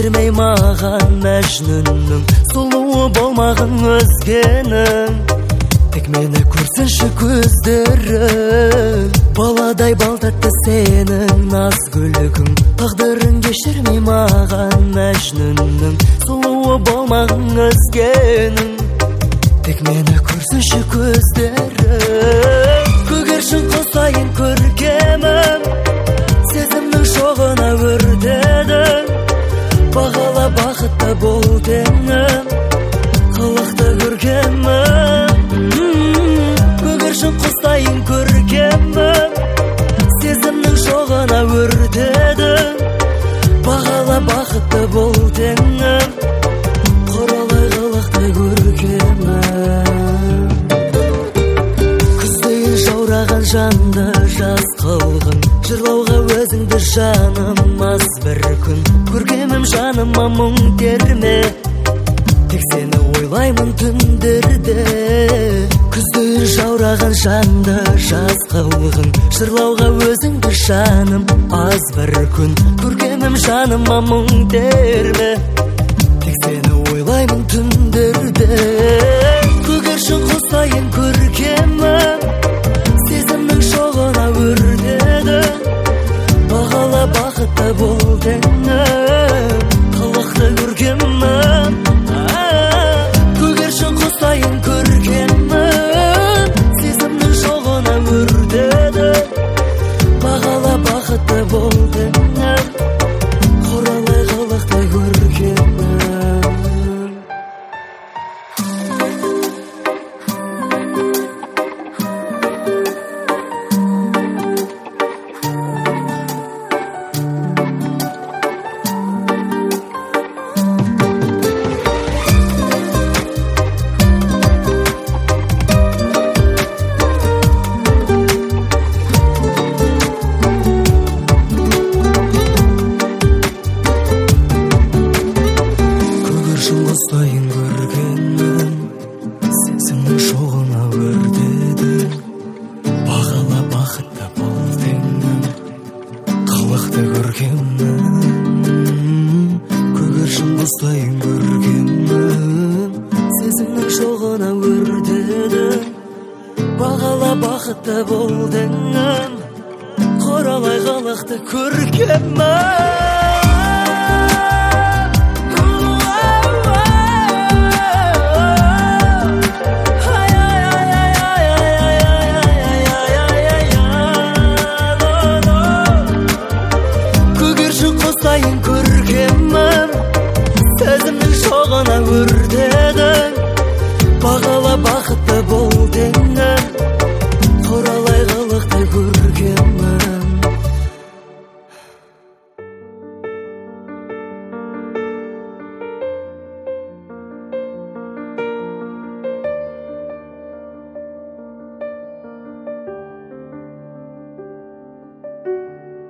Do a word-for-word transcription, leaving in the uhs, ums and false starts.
кешірмей маған мәжнүннің сұлуы болмағын өзгенің. Тек мені көрсінші көздерің, баладай балтатты сенің наз күлігің. Тағдырын кешірмей маған мәжнүннің сұлуы болмағын өзгенің. Тек мені көрсінші көздерің. Көгершін қосайын көркемім, сезімнің шоғына өртедің. Бағала бақытты бол теңім, қылықты көркемім. Көгершін қосайын көркемім, сезімнің шоғына өртедің. Бағала бақытты бол теңім, құралай қылықты көркемім. Күздейін жаураған жанды жаз қылғын, жырлауға өзіңді жаным аз бір күн. Көркемім жаныма мұң терме, тек сені ойлаймын түндерде. Күздейін жаураған жанды жаз қылғын, жырлауға өзіңді жаным аз бір күн. Көркемім жаныма мұң терме, тек сені ойлаймын түндерде. Көгершін қосайын көркемім, сезімнің шоғына өртедің. Бағала бақытты бол теңім, қылықты көркемім. Көгершін қосайын көркемім, сезімнің шоғына өртедің. Бағала бақытты бол теңім, құралай қылықты көркемім. Қосайын көркемім, сезімнің шоғына өртедің. Бағала бақытты бол теңім, қылықты көркемім. Көгершін қосайын көркемім, сезімнің шоғына өртедің. Бағала бақытты бол теңім, құралай қылықты көркемім. Қосайын көркемім, сезімнің шоғына өртедің. Бағала бақытты бол теңім.